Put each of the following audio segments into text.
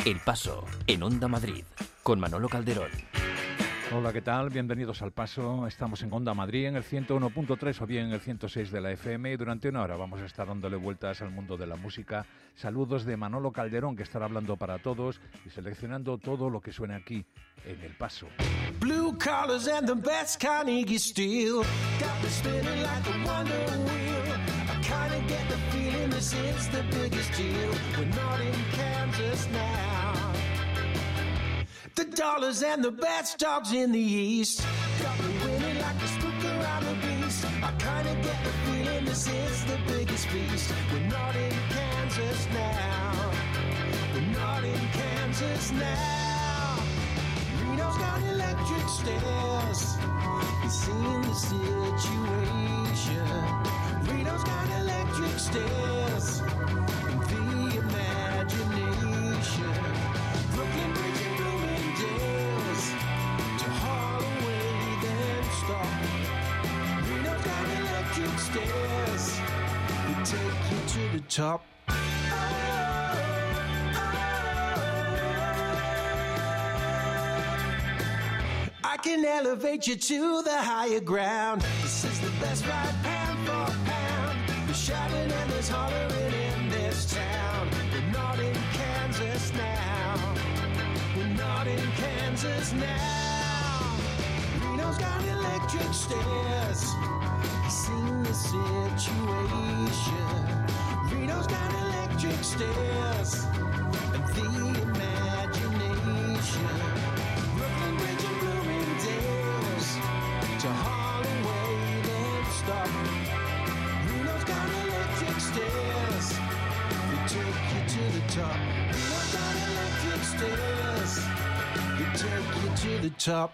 El Paso, en Onda Madrid, con Manolo Calderón. Hola, ¿qué tal? Bienvenidos al Paso. Estamos en Onda Madrid, en el 101.3 o bien en el 106 de la FM, y durante una hora vamos a estar dándole vueltas al mundo de la música. Saludos de Manolo Calderón, que estará hablando para todos y seleccionando todo lo que suena aquí, en El Paso. Blue collars and the best Carnegie steel got me spinning like a wonder wheel. I kinda get the feeling this is the biggest deal. We're not in Kansas now. The dollars and the best dogs in the East got me winning like a spook around the beast. I kinda get the feeling this is the biggest feast. We're not in Kansas now. We're not in Kansas now. Reno's got electric stairs. He's seen the situation. Reno's got electric stairs. The imagination. Brooklyn Bridge and Bloomingdale's to Holloway, then stop. Reno's got electric stairs. They take you to the top. I can elevate you to the higher ground. This is the best ride pound for pound. There's shouting and there's hollering in this town. We're not in Kansas now. We're not in Kansas now. Reno's got electric stairs. He's seen the situation. Reno's got electric stairs and the imagination. Brooklyn Bridge and Bloomingdale's to Holloway, then stop. Reno's got electric stairs. They take you to the top. Reno's got electric stairs. They take you to the top.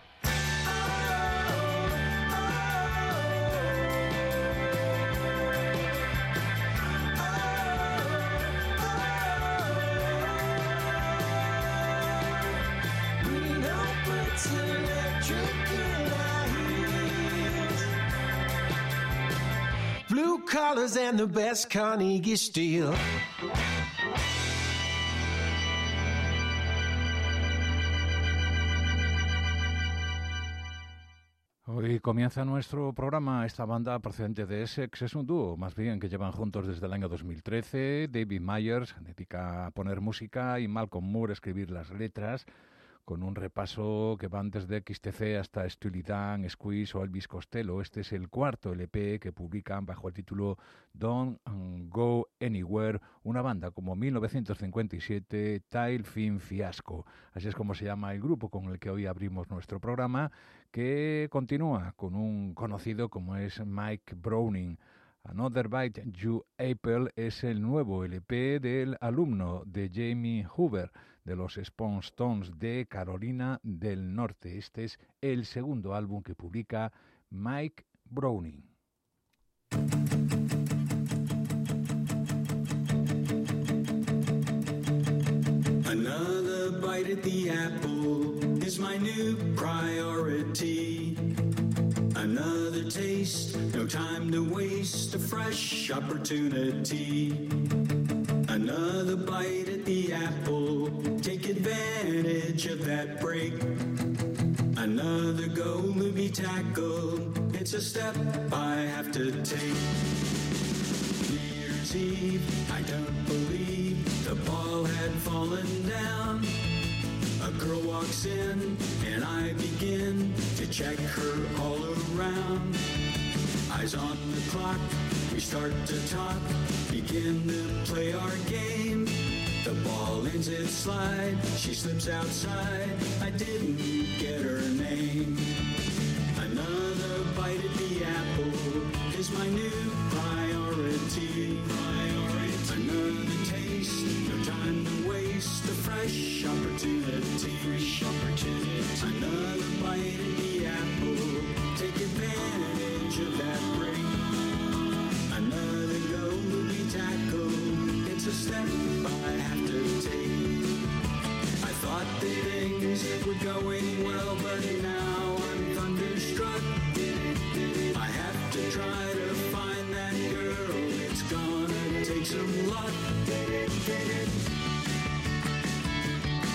Blue collars and the best Carnegie steel. Hoy comienza nuestro programa. Esta banda procedente de Essex es un dúo, más bien, que llevan juntos desde el año 2013. David Myers dedica a poner música y Malcolm Moore a escribir las letras, con un repaso que van desde XTC hasta Steely Dan, Squeeze o Elvis Costello. Este es el cuarto LP que publican bajo el título Don't Go Anywhere, una banda como 1957, Tail Fin Fiasco. Así es como se llama el grupo con el que hoy abrimos nuestro programa, que continúa con un conocido como es Mike Browning. Another Bite You Apple es el nuevo LP del alumno de Jamie Hoover, de los Stone Stones de Carolina del Norte. Este es el segundo álbum que publica Mike Browning. Another bite at the apple is my new priority. Another taste, no time to waste, a fresh opportunity. Another bite at the apple, take advantage of that break. Another go movie tackle, it's a step I have to take. New Year's Eve, I don't believe the ball had fallen down. A girl walks in and I begin to check her all around. Eyes on the clock, we start to talk, begin to play our game. The ball ends its slide, she slips outside, I didn't get her name. Another bite at the apple is my new priority. Another taste, no time to waste, a fresh opportunity. Another bite at the apple, take advantage of that break. Another go movie tackle, it's a step I have to take. I thought that things were going well, but now I'm thunderstruck. I have to try to find that girl, it's gonna take some luck.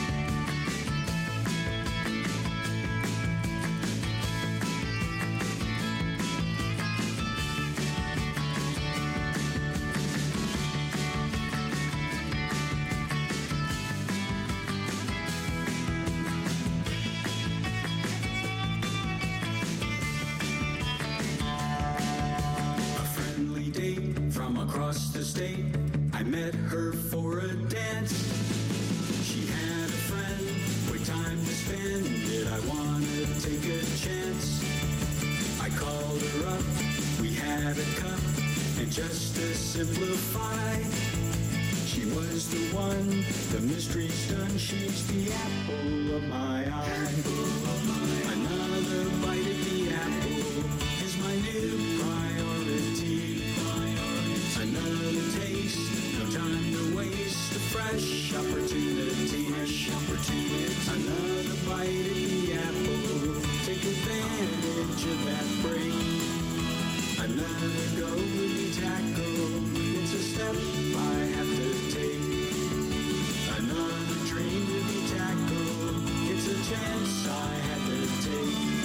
state. I met her for a dance. She had a friend, with time to spend. Did I want to take a chance? I called her up, we had a cup, and just to simplify, she was the one, the mystery's done, she's the apple of my eye. Another bite at the apple is my new priority. Another taste, no time to waste, a fresh opportunity. Another bite at the apple, take advantage of that break. Another go with the tackle, it's a step I have to take. Another dream to be tackled, it's a chance I have to take.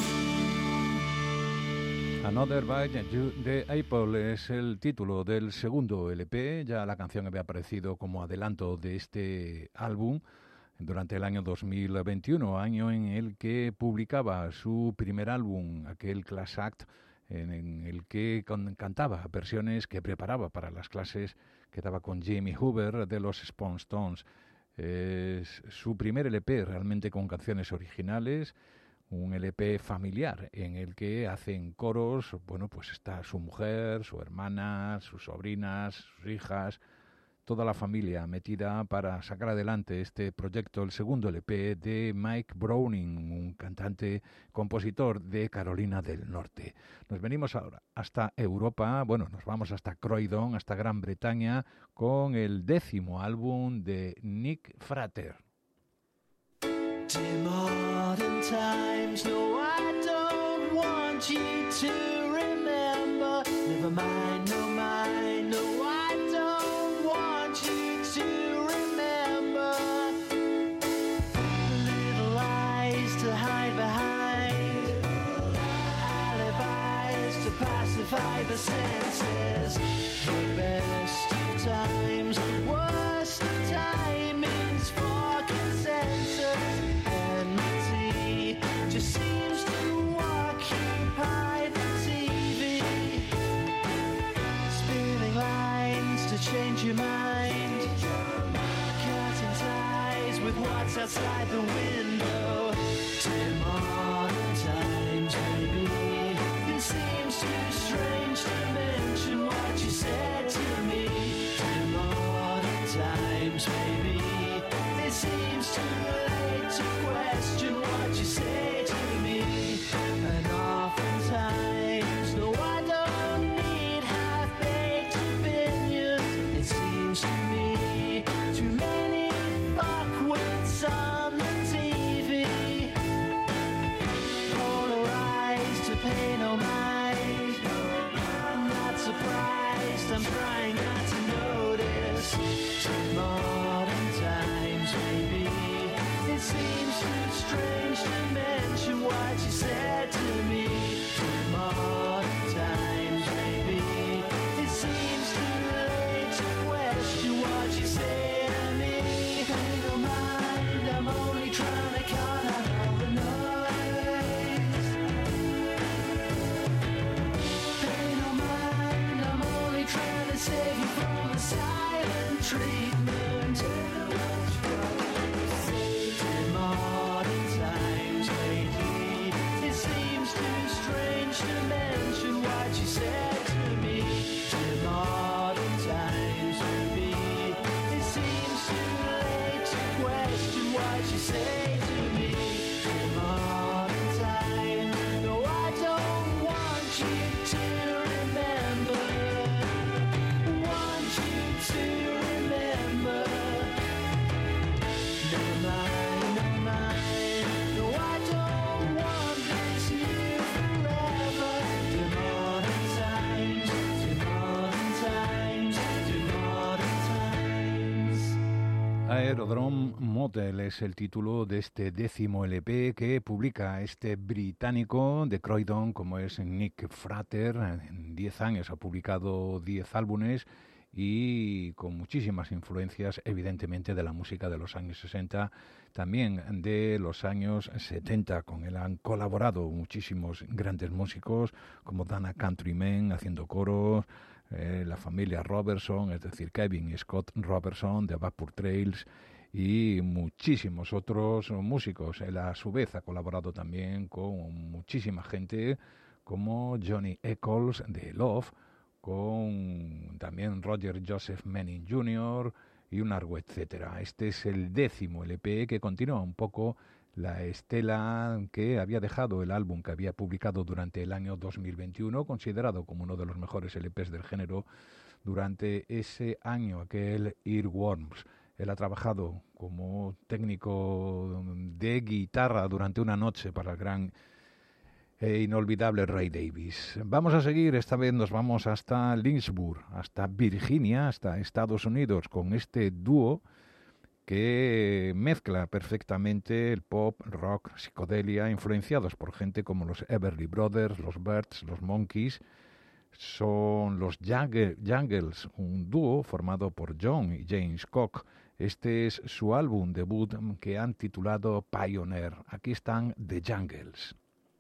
Another Bite the Apple es el título del segundo LP. Ya la canción había aparecido como adelanto de este álbum durante el año 2021, año en el que publicaba su primer álbum, aquel Class Act, en el que cantaba versiones que preparaba para las clases que daba con Jamie Hoover de los Stones. Es su primer LP realmente con canciones originales, un LP familiar en el que hacen coros, bueno, pues está su mujer, su hermana, sus sobrinas, sus hijas, toda la familia metida para sacar adelante este proyecto, el segundo LP de Mike Browning, un cantante, compositor de Carolina del Norte. Nos venimos ahora hasta Europa, bueno, nos vamos hasta Croydon, hasta Gran Bretaña, con el 10º álbum de Nick Frater. Dear modern times, no, I don't want you to remember. Never mind, no, mind, no, I don't want you to remember. Little lies to hide behind, alibis to pacify the senses. The best of times, worst of timings for consensus. Just seems to occupy the TV. Spinning lines to change your mind. Cutting ties with what's outside the window. To modern times, maybe. It seems too strange to mention what you said to me. To modern times, maybe. It seems too late to question what you say to me. And oftentimes, no, I don't need half-baked opinions. It seems to me too many fuckwits on the TV. Polarized to pay no mind. I'm not surprised, I'm trying not to notice. To modern times, maybe. It seems too strange to mention what you said to me. To modern times, maybe. It seems too late to question what you say to me. Pay no mind, I'm only trying to cut out all the noise. Pay no mind, I'm only trying to save you from the silent treatment. To mention what you said to me. In modern times, maybe. It seems too late to question what you say to me. In modern times, no, I don't want you to remember. Want you to remember. Never mind, never mind. No, I don't want this new forever. To modern times, to modern times, to modern times. Aerodrome Motel es el título de este 10º LP que publica este británico de Croydon, como es Nick Frater. En 10 años ha publicado 10 álbumes y con muchísimas influencias, evidentemente, de la música de los años 60, también de los años 70. Con él han colaborado muchísimos grandes músicos, como Dana Countryman haciendo coros, la familia Robertson, es decir, Kevin y Scott Robertson de Vapor Trails y muchísimos otros músicos. Él a su vez ha colaborado también con muchísima gente como Johnny Eccles de Love, con también Roger Joseph Manning Jr. y un largo etcétera. Este es el 10º LP que continúa un poco la estela que había dejado el álbum que había publicado durante el año 2021, considerado como uno de los mejores LPs del género durante ese año, aquel Earworms. Él ha trabajado como técnico de guitarra durante una noche para el gran e inolvidable Ray Davies. Vamos a seguir, esta vez nos vamos hasta Lynchburg, hasta Virginia, hasta Estados Unidos, con este dúo que mezcla perfectamente el pop, rock, psicodelia, influenciados por gente como los Everly Brothers, los Byrds, los Monkees. Son los Jangles, un dúo formado por John y James Koch. Este es su álbum debut que han titulado Pioneer. Aquí están The Jangles.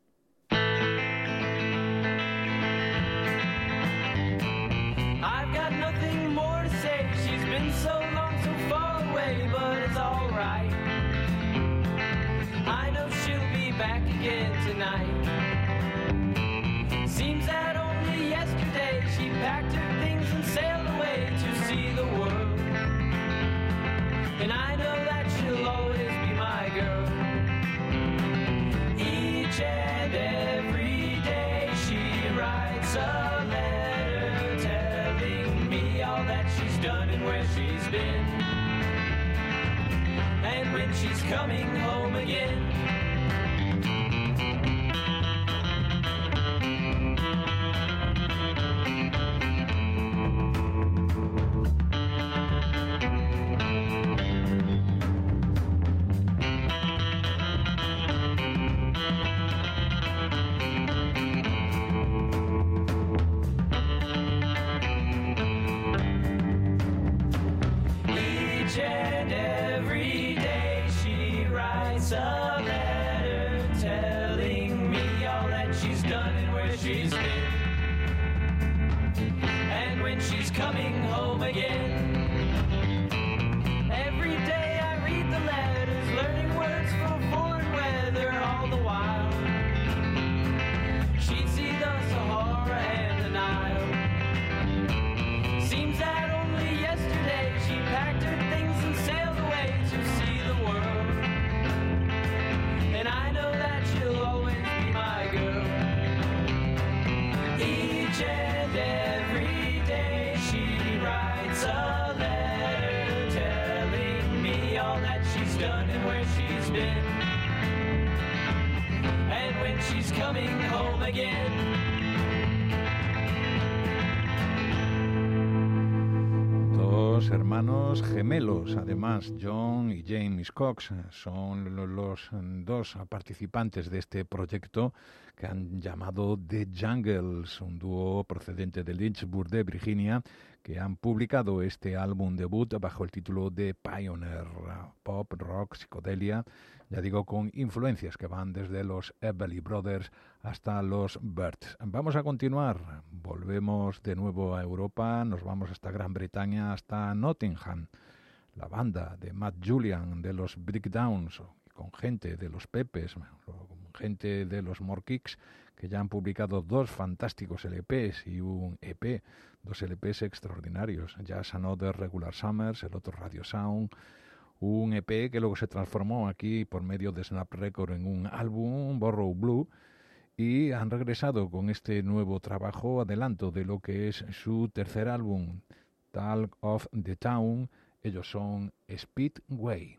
I've got nothing more to say. She's been so long, so far away, but it's all right. I know she'll be back again tonight. Seems that only yesterday she packed her things and sailed away to see the world. And I know that she'll always be my girl. Each and every day she writes a letter telling me all that she's done and where she's been, and when she's coming home again. A letter telling me all that she's done and where she's been, and when she's coming home again. Every day I read the letters, learning words for foreign weather all the while. She'd see the Sahara and the Nile. Seems that only yesterday she packed her things and sailed away to see the world. And I know that she'll always be my girl. Each and every day she writes a letter telling me all that she's done and where she's been, and when she's coming home again. Dos hermanos gemelos, además, John y James Cox, son los dos participantes de este proyecto que han llamado The Jangles, un dúo procedente de Lynchburg, de Virginia, que han publicado este álbum debut bajo el título de Pioneer, pop, rock, psicodelia, ya digo, con influencias que van desde los Everly Brothers hasta los Byrds. Vamos a continuar, volvemos de nuevo a Europa, nos vamos hasta Gran Bretaña, hasta Nottingham, la banda de Matt Julian de los Breakdowns, con gente de los Pepes, con gente de los More Kicks, que ya han publicado dos fantásticos LPs y un EP, dos LPs extraordinarios, Just Another Regular Summers, el otro Radio Sound, un EP que luego se transformó aquí por medio de Snap Record en un álbum, Borrow Blue, y han regresado con este nuevo trabajo, adelanto de lo que es su tercer álbum, Talk of the Town. Ellos son Speedway.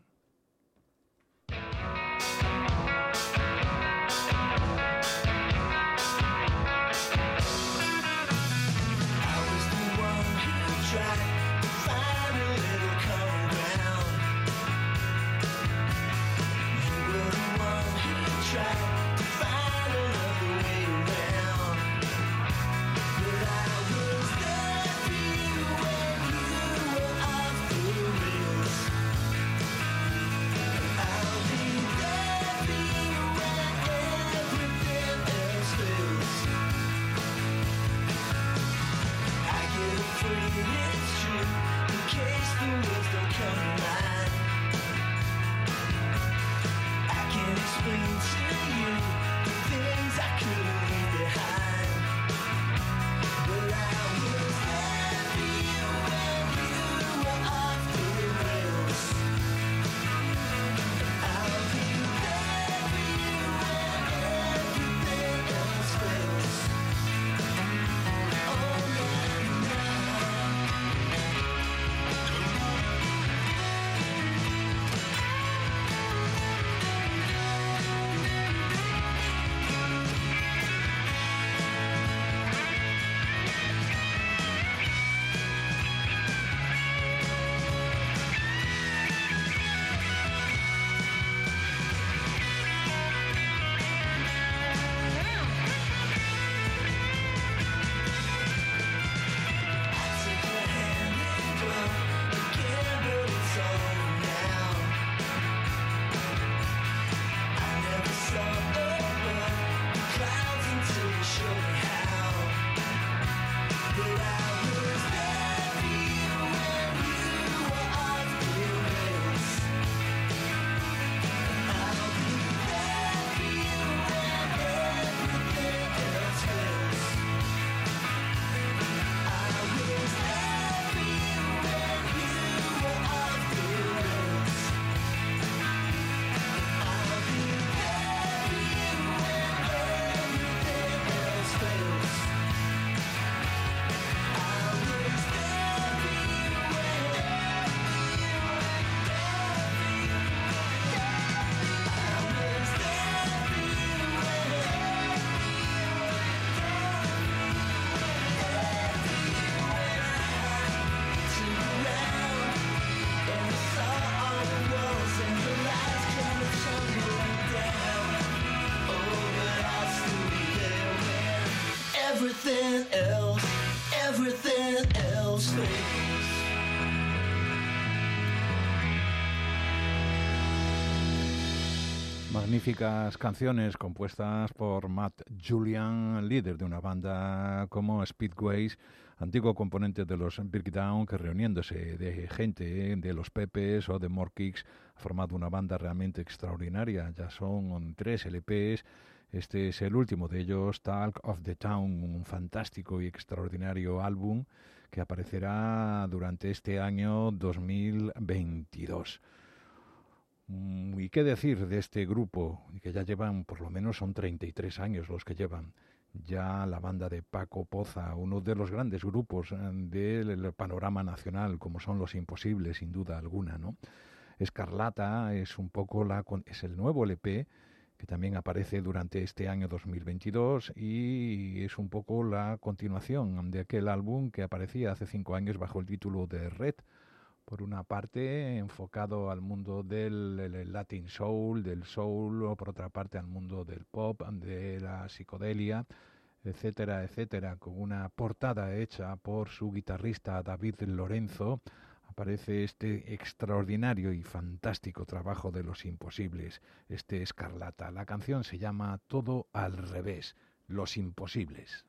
Magníficas canciones compuestas por Matt Julian, líder de una banda como Speedways, antiguo componente de los Breakdown, que reuniéndose de gente de los Pepes o de More Kicks ha formado una banda realmente extraordinaria. Ya son 3 LPs. Este es el último de ellos, Talk of the Town, un fantástico y extraordinario álbum que aparecerá durante este año 2022. ¿Y qué decir de este grupo? Que ya llevan, por lo menos son 33 años los que llevan. Ya la banda de Paco Poza, uno de los grandes grupos del panorama nacional, como son Los Imposibles, sin duda alguna, ¿no? Escarlata es un poco es el nuevo LP que también aparece durante este año 2022 y es un poco la continuación de aquel álbum que aparecía hace 5 años bajo el título de Red. Por una parte, enfocado al mundo del Latin Soul, del Soul, o por otra parte al mundo del pop, de la psicodelia, etcétera, etcétera, con una portada hecha por su guitarrista David Lorenzo. Aparece este extraordinario y fantástico trabajo de Los Imposibles, este Escarlata. La canción se llama Todo al revés, Los Imposibles.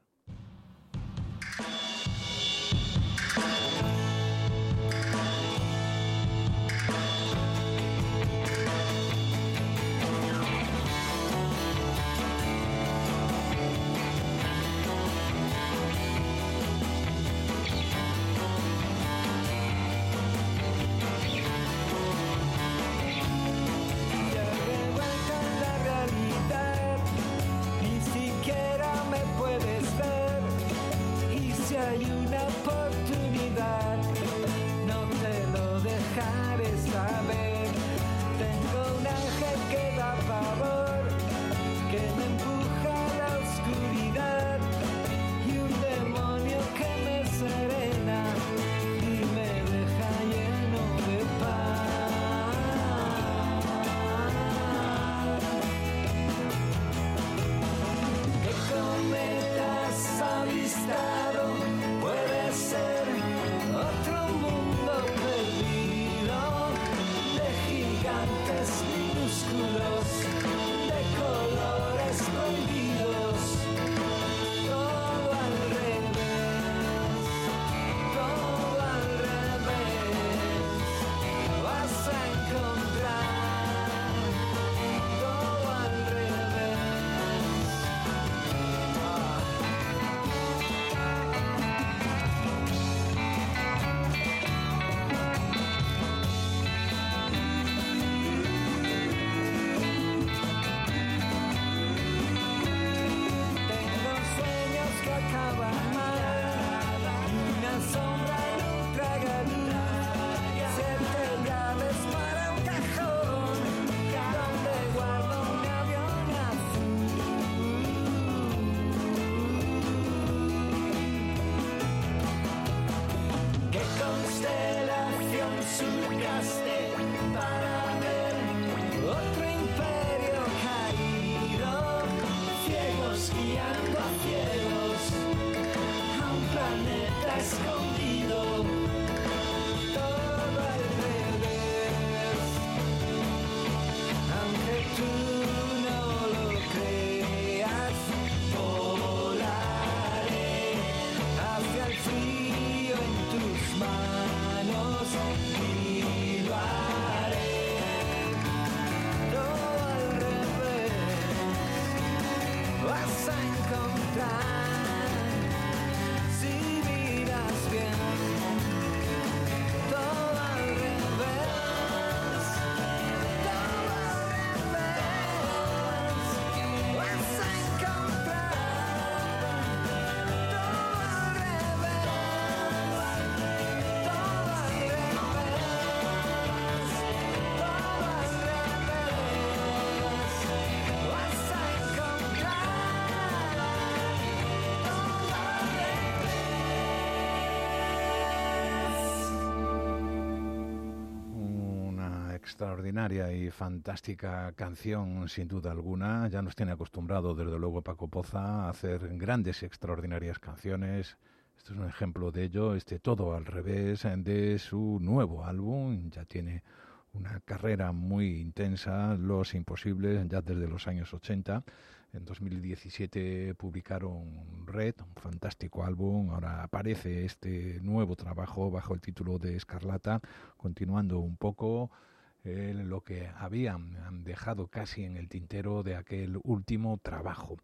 Extraordinaria y fantástica canción, sin duda alguna. Ya nos tiene acostumbrado, desde luego, Paco Poza a hacer grandes y extraordinarias canciones. Esto es un ejemplo de ello, Todo al revés, de su nuevo álbum. Ya tiene una carrera muy intensa, Los Imposibles, ya desde los años 80. En 2017 publicaron Red, un fantástico álbum. Ahora aparece este nuevo trabajo bajo el título de Escarlata, continuando un poco lo que habían dejado casi en el tintero de aquel último trabajo.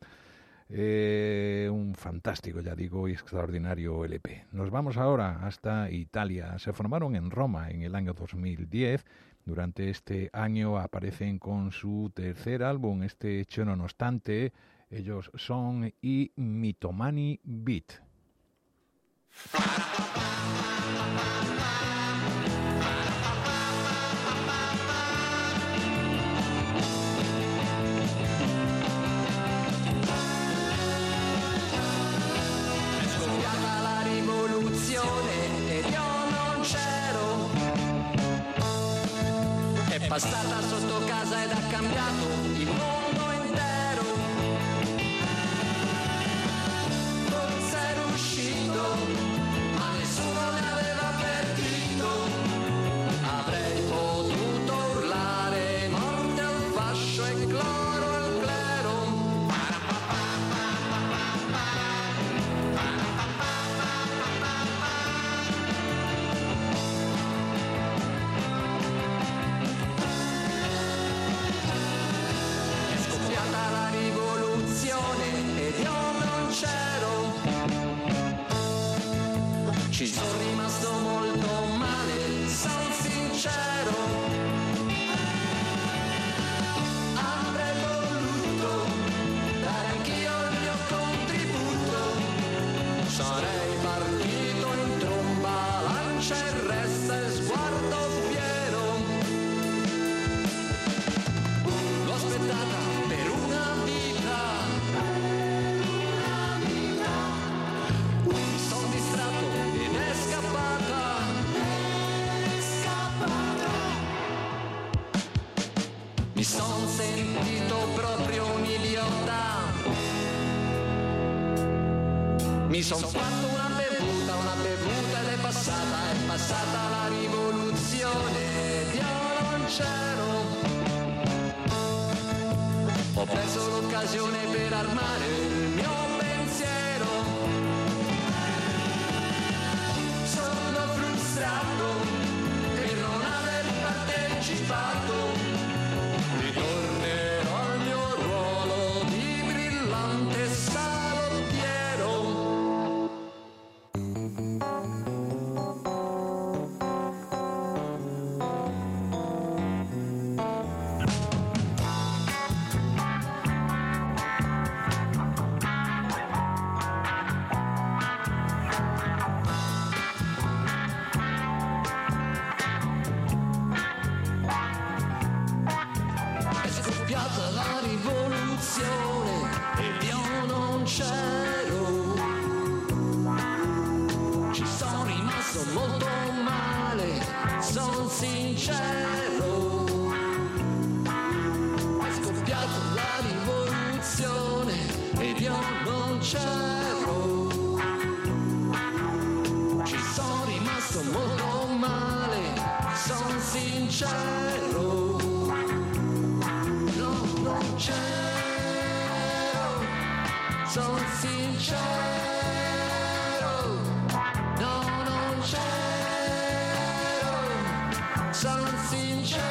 Un fantástico, ya digo, y extraordinario LP. Nos vamos ahora hasta Italia. Se formaron en Roma en el año 2010. Durante este año aparecen con su tercer álbum, este Ciononostante. Ellos son i Mitomani Beat. Passata sotto casa ed ha cambiato il mondo intero. Forse era uscito, ma nessuno ne aveva avvertito. Avrei potuto urlare morte al fascio e cloro al clero. Ci sono rimasto molto male, son sincero. Avrei voluto dare anch'io il mio contributo. Sarei partito in tromba, lancia e resta e sguardo fiero. L'ho aspettata per una vita. Mi son distratto ed è scappata. Mi son sentito proprio un idiota. Mi son fatto una bevuta ed è passata la rivoluzione. Violoncelo. Ho perso l'occasione per armare il mio pensiero. Sono frustrato per non aver partecipato. Ritornerò al mio ruolo di brillante salottiero. Molto male, son sincero. È scoppiata la rivoluzione ed io non c'ero. Ci sono rimasto molto male, son sincero. No, non c'ero, son sincero. Sono sincero,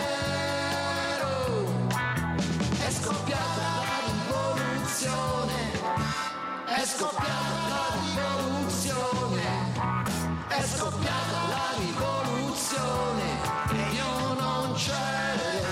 è scoppiata la rivoluzione, è scoppiata la rivoluzione, è scoppiata la rivoluzione, e io non c'ero.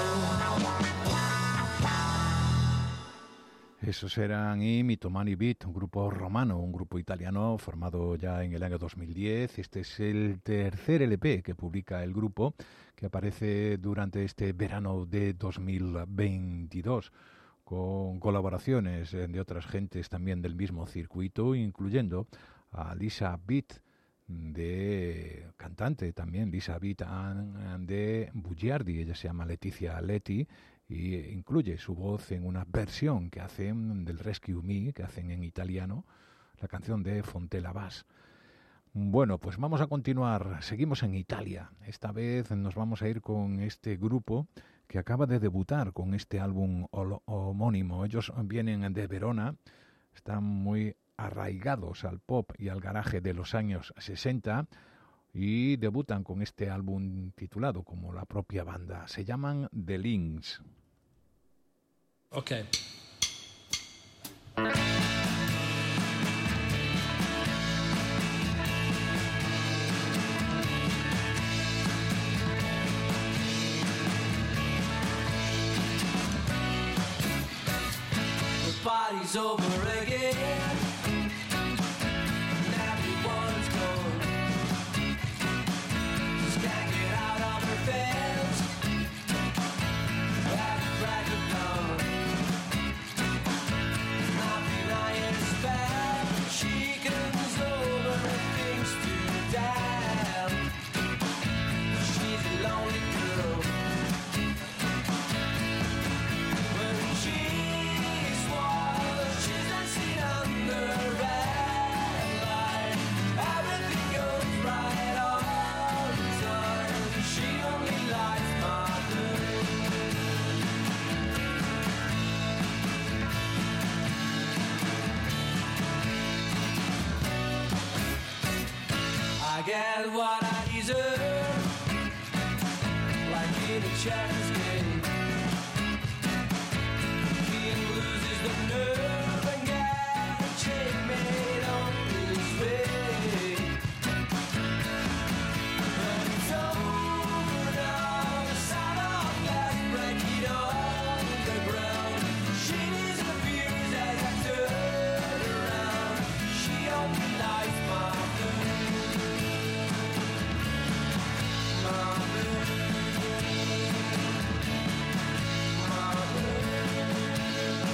Esos eran i Mitomani Beat, un grupo romano, un grupo italiano formado ya en el año 2010. Este es el tercer LP que publica el grupo, que aparece durante este verano de 2022, con colaboraciones de otras gentes también del mismo circuito, incluyendo a Lisa Beat, de cantante también, Lisa Beat de Bugiardi. Ella se llama Letizia Leti, y incluye su voz en una versión que hacen del Rescue Me, que hacen en italiano, la canción de Fontella Bass. Bueno, pues vamos a continuar. Seguimos en Italia. Esta vez nos vamos a ir con este grupo que acaba de debutar con este álbum homónimo. Ellos vienen de Verona, están muy arraigados al pop y al garaje de los años 60 y debutan con este álbum titulado como la propia banda. Se llaman The Links. Okay. Party's over again. Everyone's gone. Just can't get out of her bed. Have a crack of dawn. Nothing I expect. She comes over and thinks to damn. She's a lonely girl. When she's not seen under red light. Everything goes right all the time. She only likes my mood. I get what I deserve, like in a chess game. King loses the nerve and gets a checkmate on his way. And it's over now, the sound of glass breaking on the ground. She needs a fears as I turn around. She only likes my mood. My mood. My mood.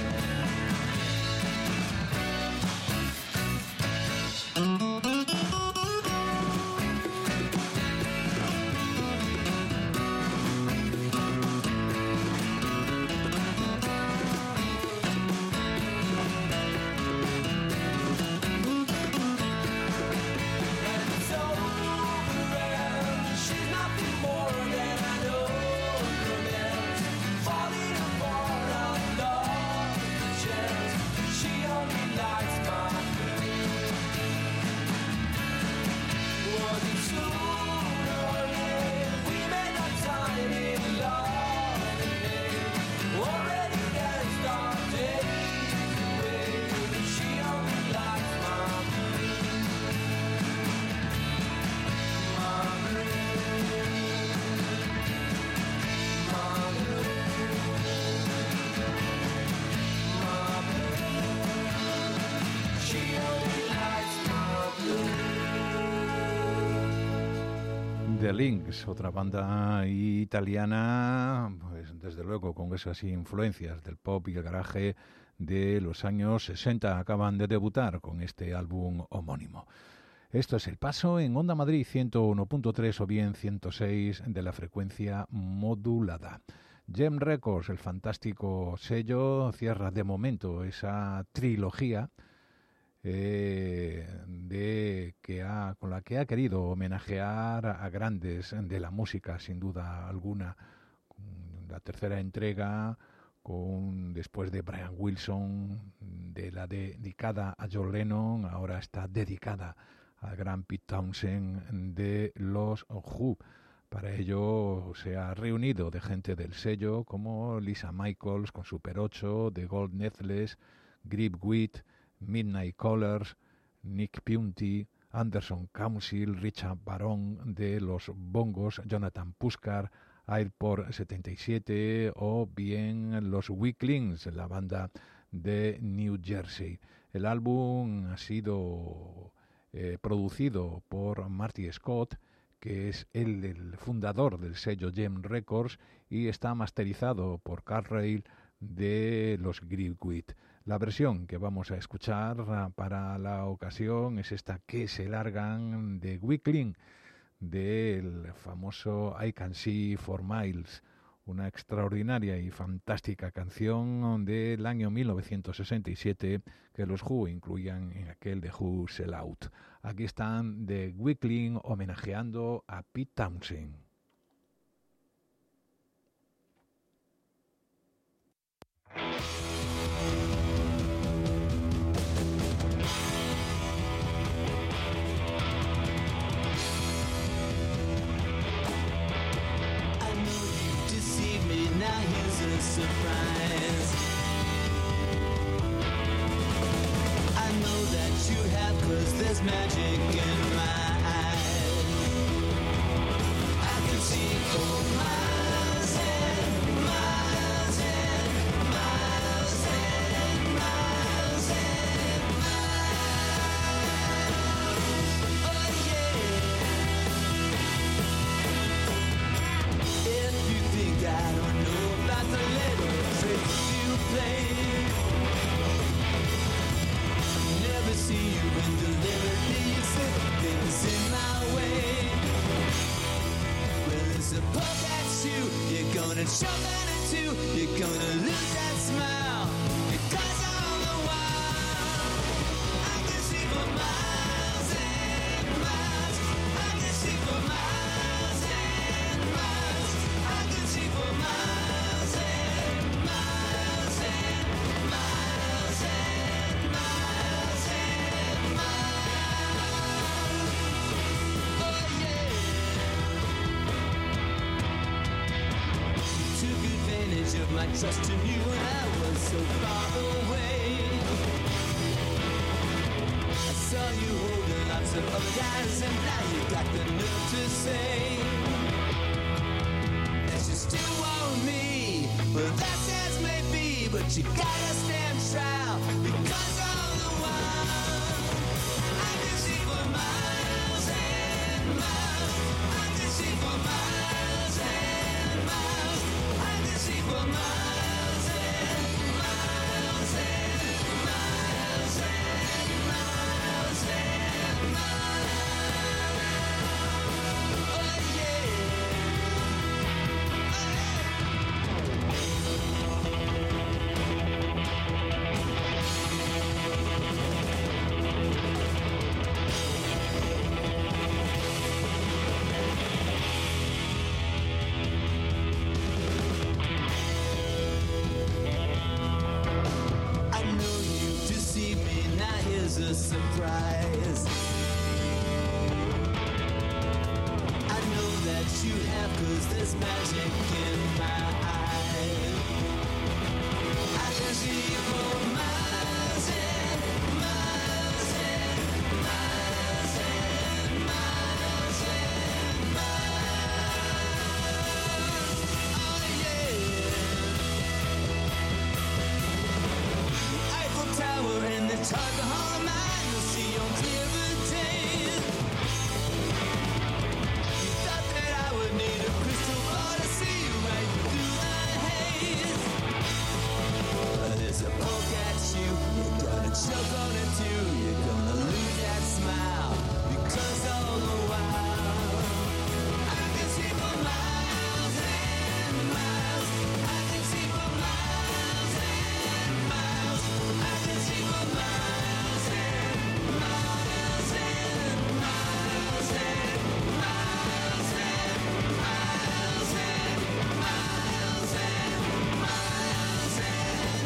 It's over and she's nothing more than I know romance. Falling apart, I've lost the chance. She only likes my mood. Was it soon or late? We made that time in love and hate. Already danced our days away. She only likes my mood. My mood. My mood. My mood. She only likes my mood. The Links, otra banda italiana, pues desde luego con esas influencias del pop y el garaje de los años 60. Acaban de debutar con este álbum homónimo. Esto es El Paso en Onda Madrid 101.3 o bien 106 de la frecuencia modulada. Gem Records, el fantástico sello, cierra de momento esa trilogía con la que ha querido homenajear a grandes de la música, sin duda alguna. La tercera entrega, después de Brian Wilson, de la dedicada a John Lennon, ahora está dedicada al gran Pete Townshend de los Who. Para ello se ha reunido de gente del sello como Lisa Michaels con Super 8, The Gold Necklace, Grip Wheat, Midnight Callers, Nick Punty, Anderson Council, Richard Barón de los bongos, Jonathan Puskar, Airport 77 o bien los Weaklings, la banda de New Jersey. El álbum ha sido producido por Marty Scott, que es el fundador del sello Gem Records, y está masterizado por Carl Rail de los Grip Wheat. La versión que vamos a escuchar para la ocasión es esta que se largan de Weakling, del famoso I Can See 4 Miles, una extraordinaria y fantástica canción del año 1967 que los Who incluían en aquel The Who Sell Out. Aquí están The Weakling homenajeando a Pete Townshend. Now here's a surprise. I know that you have, 'cause there's magic in my eyes. I can see for miles and miles and miles and miles and miles. Oh yeah. If you think I don't know about the little tricks you play, never see you when deliberately you set things in my way. Well, it's a poke at you, you're gonna choke on it too, you're gonna lose that smile, because all the while I can see for miles and miles, I can see for miles and miles, I can see for miles and miles and miles and miles and miles. Oh yeah. You took advantage of my trust in you when I was so far away. I saw you holding lots of other guys, and now you got the nerve to say that you still want me. Well, that's as may be, but you gotta stand trial, because all the while I can see for miles and miles, I can see for miles and miles, I can see for miles and miles and miles and miles and miles. Oh yeah. I know you deceived me, now here's a surprise. I know that you have, 'cause there's magic in my eyes. I can see you for miles and miles and miles and miles and miles. Oh yeah. Eiffel Tower and the Taj Mahal of mine, you'll see on clearer days. You thought that I would need a crystal ball to see right through the haze. But there's a poke at you, you're gonna choke on it too, you're gonna lose that smile, because all the while I can see for miles and miles, I can see for miles and miles, I can see for miles and miles and miles and miles and miles and miles and miles and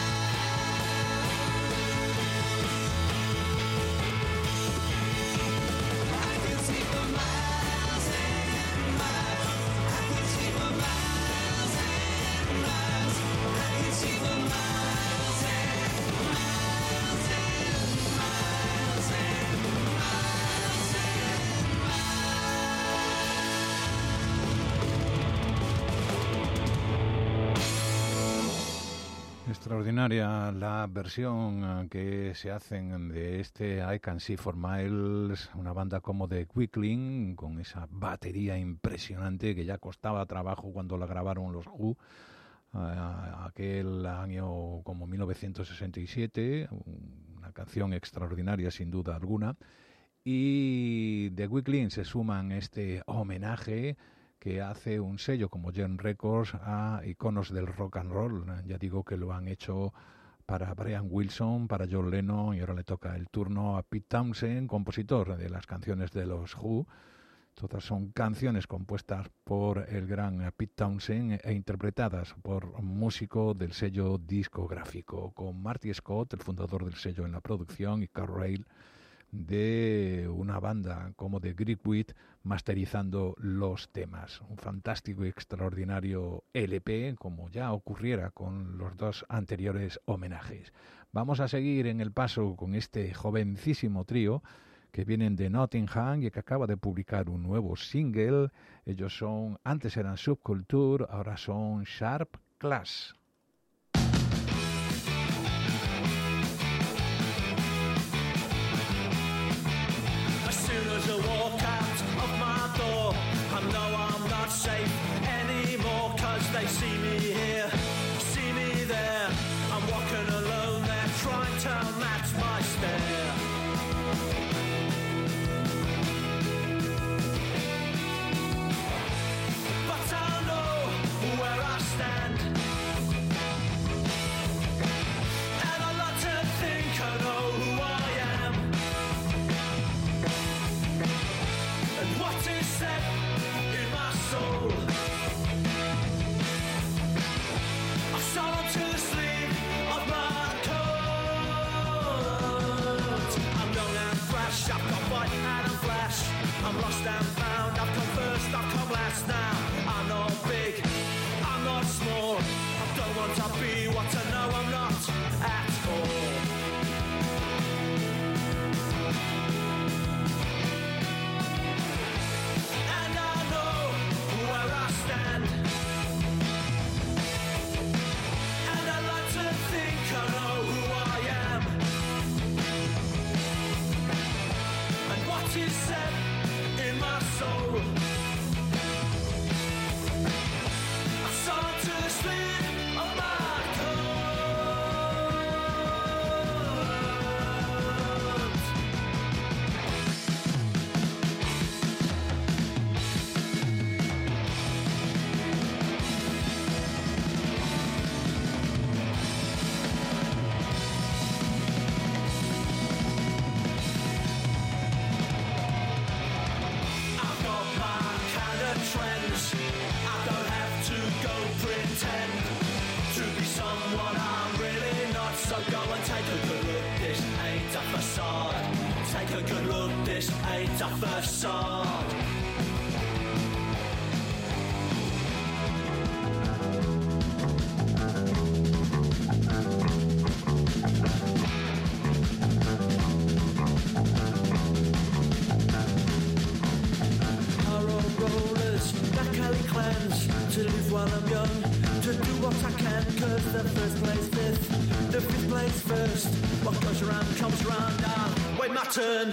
miles. I can see for miles and miles, I can see for miles and miles, I can see for miles and miles and miles and miles and Extraordinaria la versión que se hacen de este I Can See for Miles, una banda como The Weakling, con esa batería impresionante que ya costaba trabajo cuando la grabaron los Who, aquel año como 1967, una canción extraordinaria sin duda alguna. Y The Weakling se suman este homenaje que hace un sello como Gen Records a iconos del rock and roll. Ya digo que lo han hecho para Brian Wilson, para John Lennon, y ahora le toca el turno a Pete Townshend, compositor de las canciones de los Who. Todas son canciones compuestas por el gran Pete Townshend e interpretadas por un músico del sello discográfico, con Marty Scott, el fundador del sello, en la producción, y Carl Rail, de una banda como The Greek Wheat, masterizando los temas. Un fantástico y extraordinario LP, como ya ocurriera con los dos anteriores homenajes. Vamos a seguir en el paso con este jovencísimo trío que vienen de Nottingham y que acaba de publicar un nuevo single. Ellos son, antes eran Subculture, ahora son Sharp Class. As soon as I walk out of my door, I know I'm not safe anymore, 'cause they see me here, see me there. I'm walking alone, they're trying to match my stare. But I know where I stand, and I like to think I know who I am. And what is said in my soul, I've sold to the sleeve of my coat. I'm young and fresh, I've got fight and I'm flash. I'm lost and found, I've come first, I've come last now. I'm not big, I'm not small, I don't want to be what I know I'm not at all. And I know where I stand, and I like to think I know who I am. And what is said in my soul, I saw to the sleeve of my coat. I've got my kind of trends, I don't have to go pretend to be someone I'm really not. So go and take a good look, this ain't a facade. Take a good look, this ain't a facade. Harrow rollers, that Kelly cleanse, to live while I'm young, to do what I can, 'cause the first place fifth, the fifth place first. What goes around comes around, I'll wait my turn.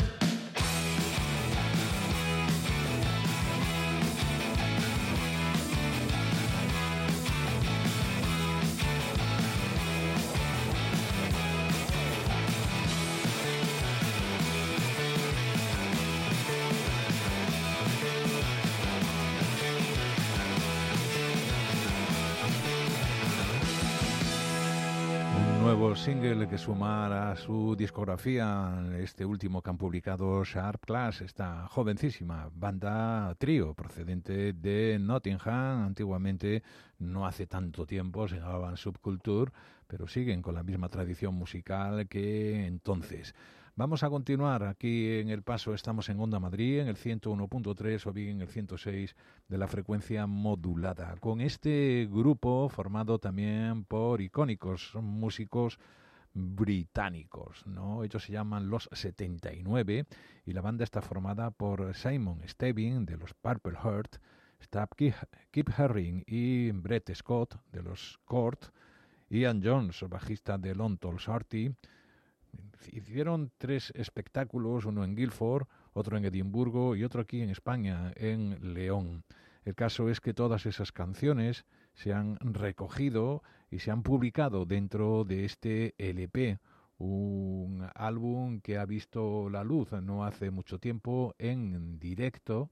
Nuevo single que sumar a su discografía, este último que han publicado Sharp Class, esta jovencísima banda trío procedente de Nottingham. Antiguamente, no hace tanto tiempo, se llamaban Subculture, pero siguen con la misma tradición musical que entonces. Vamos a continuar aquí en El Paso. Estamos en Onda Madrid, en el 101.3 o bien en el 106 de la frecuencia modulada, con este grupo formado también por icónicos músicos británicos, ¿no? Ellos se llaman Los 79 y la banda está formada por Simon Staving de los Purple Heart, está Kip Herring y Brett Scott de los Court, Ian Jones, bajista de Long Tall Shorty. Hicieron 3 espectáculos, uno en Guildford, otro en Edimburgo y otro aquí en España, en León. El caso es que todas esas canciones se han recogido y se han publicado dentro de este LP, un álbum que ha visto la luz no hace mucho tiempo en directo,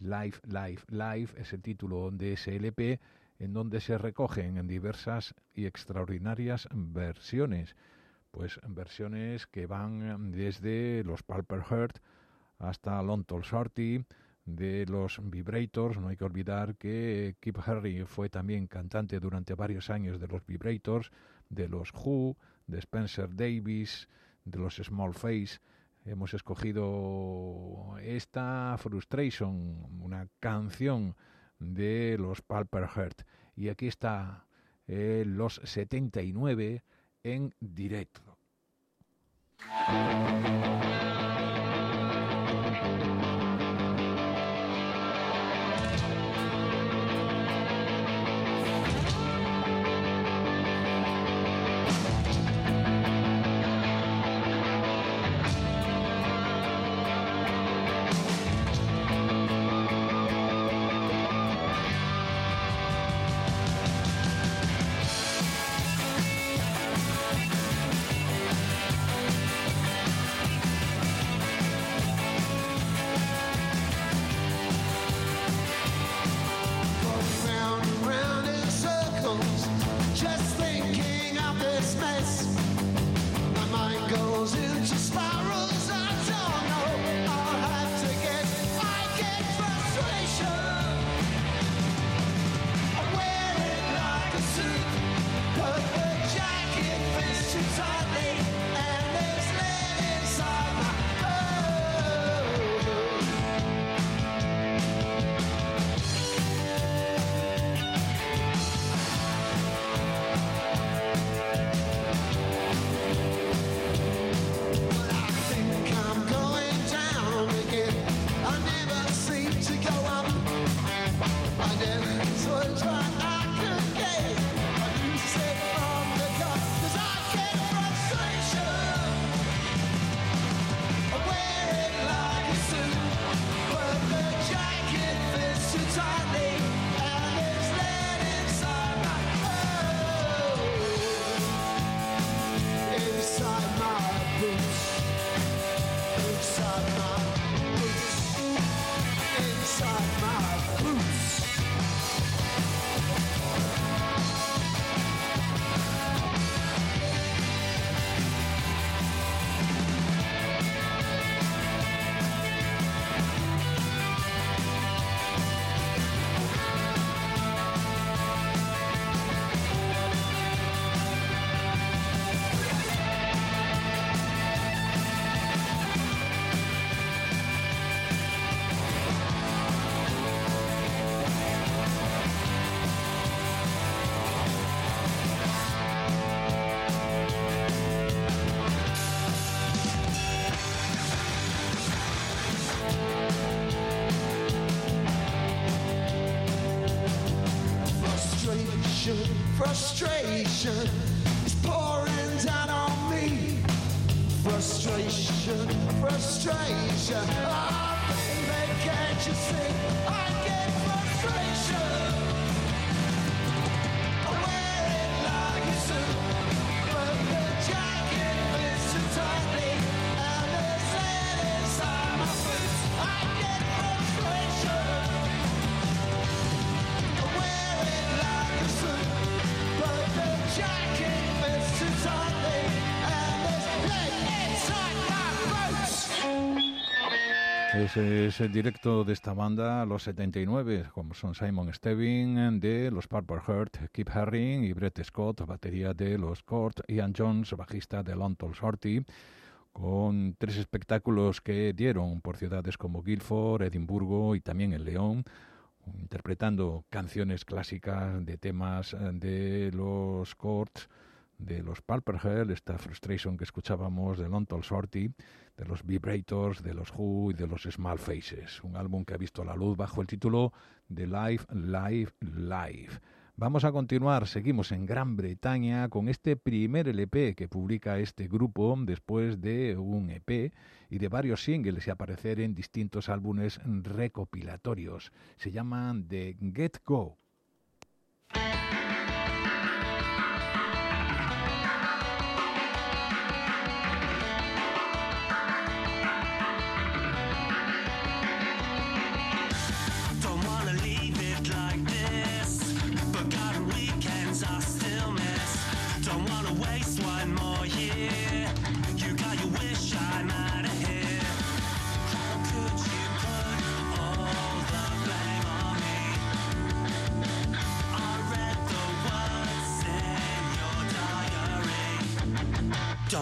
Live, Live, Live es el título de ese LP, en donde se recogen en diversas y extraordinarias versiones. Pues versiones que van desde los Purple Heart hasta Long Tall Shorty, de los Vibrators. No hay que olvidar que Keith Haring fue también cantante durante varios años de los Vibrators, de los Who, de Spencer Davis, de los Small Face. Hemos escogido esta Frustration, una canción de los Purple Heart. Y aquí está los 79 en directo. Frustration is pouring down on me. Frustration, frustration. Oh, baby, can't you see? I get frustration. I wear it like a suit, but the jacket fits too tightly, and there's lead inside my boots. I get frustration. I wear it like a suit, but the jacket fits too tightly, and there's lead inside my boots. Ese es el directo de esta banda, los 79, como son Simon Stevin de los Purple Heart, Keith Haring y Brett Scott, batería de los Court, Ian Jones, bajista de Long Tall Shorty, con 3 espectáculos que dieron por ciudades como Guildford, Edimburgo y también en León, interpretando canciones clásicas de temas de los Court, de los Purple Heart, esta Frustration que escuchábamos de Long Tall Shorty, de los Vibrators, de los Who y de los Small Faces. Un álbum que ha visto la luz bajo el título de Live, Live, Live. Vamos a continuar, seguimos en Gran Bretaña con este primer LP que publica este grupo después de un EP y de varios singles y aparecer en distintos álbumes recopilatorios. Se llaman The Get Go.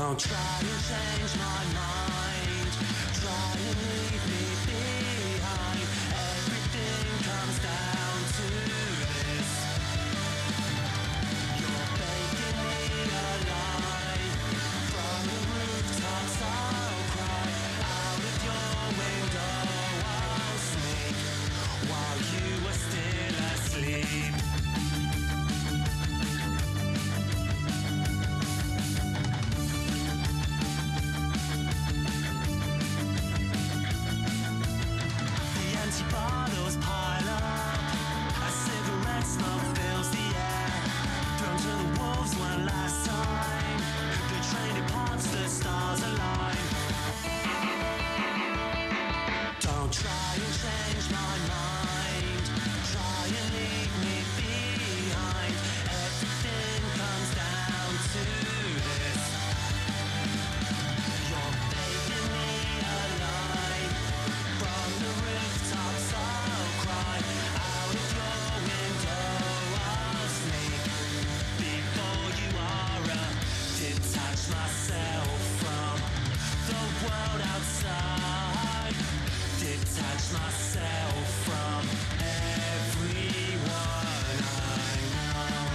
Don't try to change my mind. Try and leave me behind. Everything comes down to this. You're making me a lie. From the rooftops I'll cry. Out of your window I'll sneak while you are still asleep. Bottles pile up, a cigarette smoke fills the air. Thrown to the wolves one last time. The train departs, the stars align. Don't try and change my mind. Try and leave me behind. Everything comes down to this. You're making me a lie. From the rooftops I'll cry. Out of your window I'll sneak. Before you are detach myself from the world outside. Detach myself from everyone I know.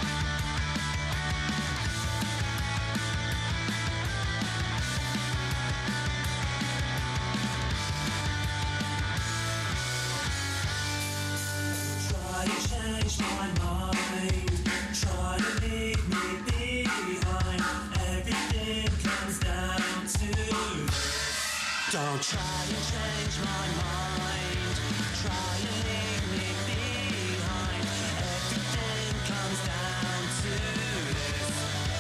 Try to change my mind. Try to leave me behind. Everything comes down to this. Don't try and change my mind. Try and leave me behind. Everything comes down to this.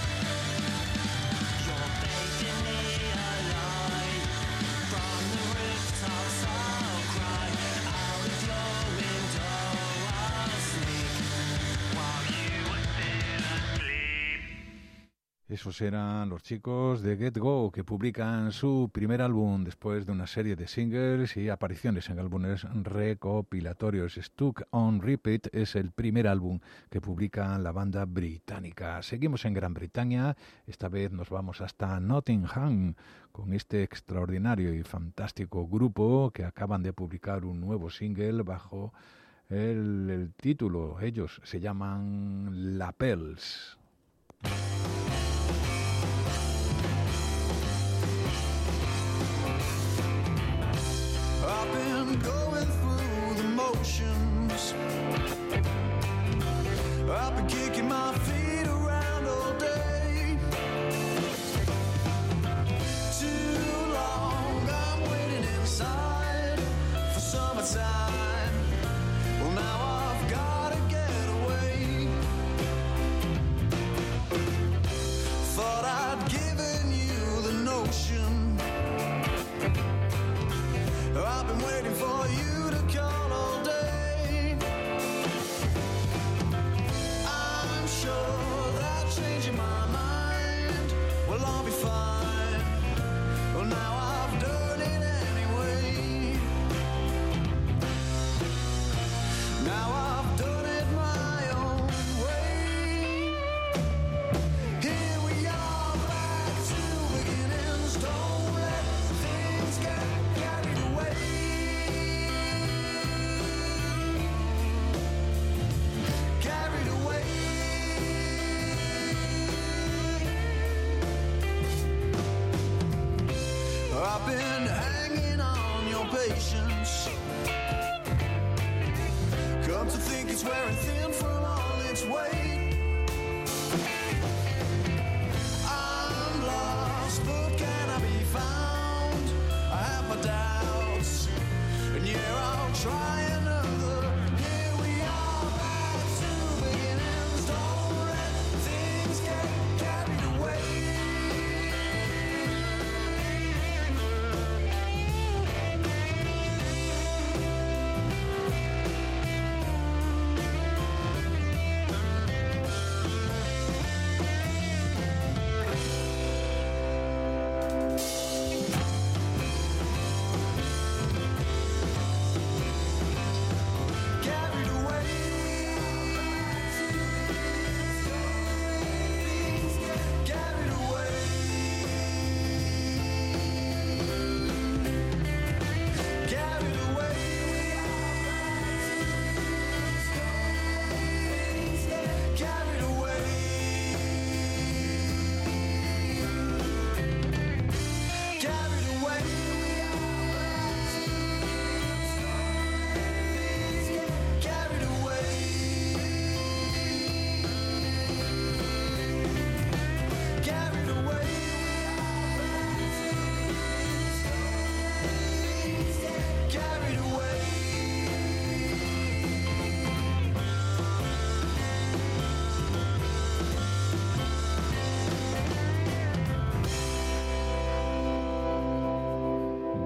You're making me a lie. From the rooftops I'll cry. Out of your window I'll sneak while you are still asleep. Esos eran los chicos de Get Go, que publican su primer álbum después de una serie de singles y apariciones en álbumes recopilatorios. Stuck on Repeat es el primer álbum que publica la banda británica. Seguimos en Gran Bretaña, esta vez nos vamos hasta Nottingham con este extraordinario y fantástico grupo que acaban de publicar un nuevo single bajo el título. Ellos se llaman Lapels. I've been going through the motions. I've been kicking my feet around all day. Too long I'm waiting inside for summertime. Well, now I've gotta get away. Thought I'd given you the notion. I've been waiting for you to call all day. I'm sure that changing my mind, well, I'll be fine. Well, now I've done it anyway. Now I've done it my own way. Here we are back to beginnings. Don't let things get carried away. Carried away. I've been hanging on your patience. Come to think it's wearing thin from all its weight. I'm lost, but can I be found? I have my doubts, and yeah, I'll try another. Here we are back to beginnings. Don't let things get carried away.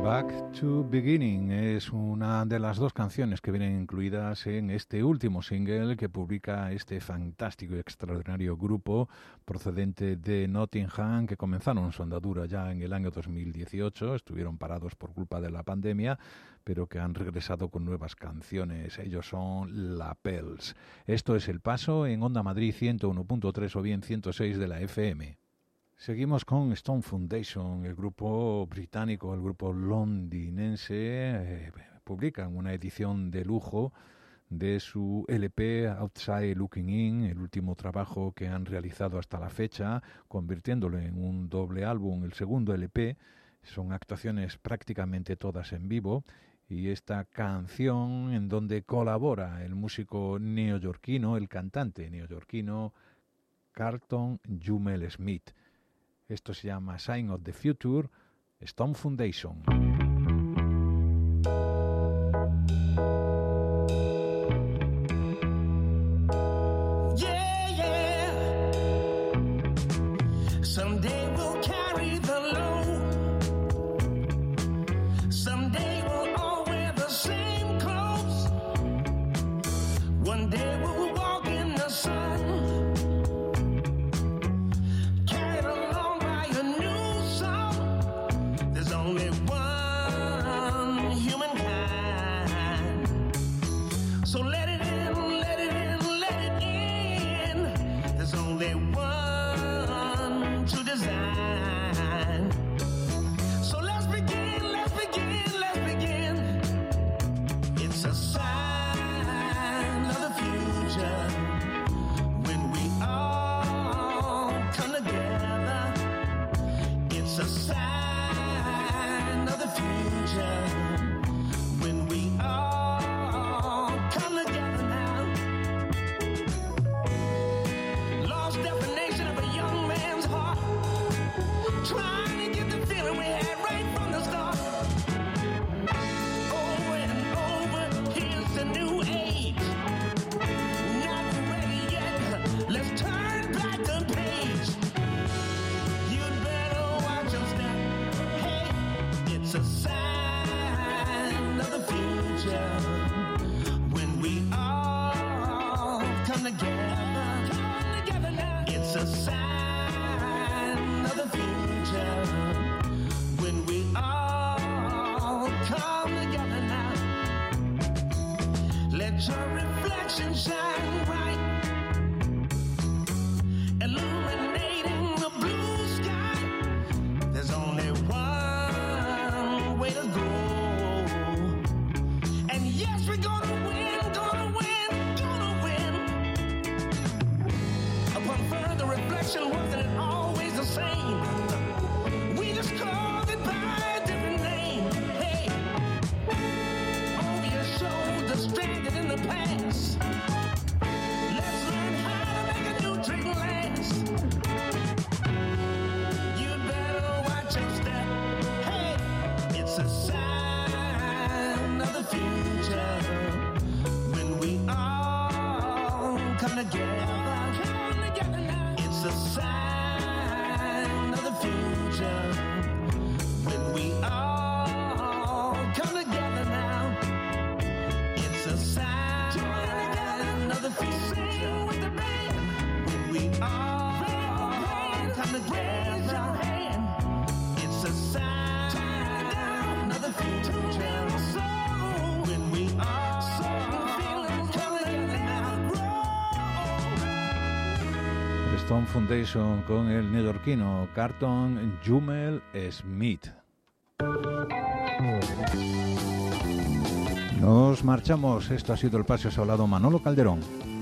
Back to Beginning es una de las dos canciones que vienen incluidas en este último single que publica este fantástico y extraordinario grupo procedente de Nottingham, que comenzaron su andadura ya en el año 2018, estuvieron parados por culpa de la pandemia, pero que han regresado con nuevas canciones. Ellos son La Pels. Esto es El Paso en Onda Madrid 101.3 o bien 106 de la FM. Seguimos con Stone Foundation, el grupo británico, el grupo londinense, publican una edición de lujo de su LP Outside Looking In, el último trabajo que han realizado hasta la fecha, convirtiéndolo en un doble álbum, el segundo LP. Son actuaciones prácticamente todas en vivo, y esta canción en donde colabora el músico neoyorquino, el cantante neoyorquino Carlton Jumel Smith. Esto se llama Sign of the Future, Stone Foundation. Yeah, yeah. Someday we'll carry the load. Someday we'll all wear the same clothes. One day we'll walk in the sun. Carried along by a new song. There's only one humankind. So let it in, let it in, let it in. There's only one to design. So let's begin, let's begin, let's begin. It's a sign of the future when we all come together. It's a sign of the future when we all come together now. Lost definition of a young man's heart, trying to get the feeling we had right from the start. Over and over, here's the new age. Not ready yet, let's turn back the page. You'd better watch your step. Hey, it's a sign of the future when we all come together. Come together now. It's a sign of the future when we all come together now. Let your reflection shine bright, illuminating the blue sky. There's only one way to go. And yes, we're gonna win, gonna win, gonna win. Upon further reflection, wasn't it always the same? We just called it by a different name. Hey, over your shoulder, stranded in the past. Let's learn how to make a new trick last. You'd better watch your step. Hey, it's a sign of the future when we all come together. Come together now. It's a sign of the future when we all come together now. It's a sign of the future with the band when we all come together. It's a sign of the future when we all come together now. Stone Foundation con el neoyorquino Carlton Jumel Smith. Nos marchamos. Esto ha sido El Paso, se ha hablado Manolo Calderón.